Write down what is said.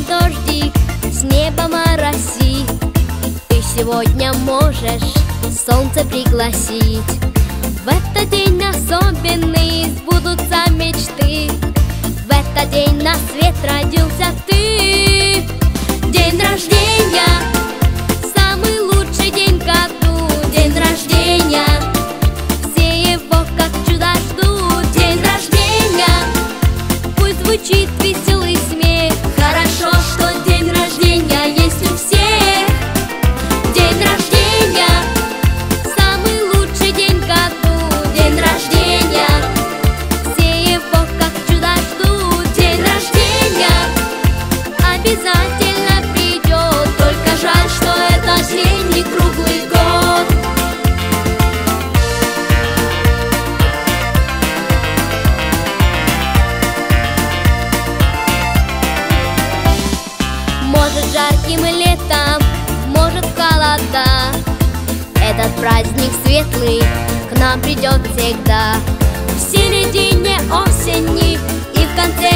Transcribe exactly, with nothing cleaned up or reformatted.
день дождик с неба моросит. Ты сегодня можешь солнце пригласить. В этот день особенный сбудутся мечты. В этот день на свет родился ты. День рождения, самый лучший день в году. День рождения, все его как чудо ждут. День рождения, пусть звучит веселый смех. Хорошо, что день рождения есть у всех. День рождения, самый лучший день в году. День рождения, все его как чудо ждут. День рождения обязательно придет, только жаль, что это день не круглый год. Может жарким летом, может холода, этот праздник светлый к нам придет всегда. В середине осени и в конце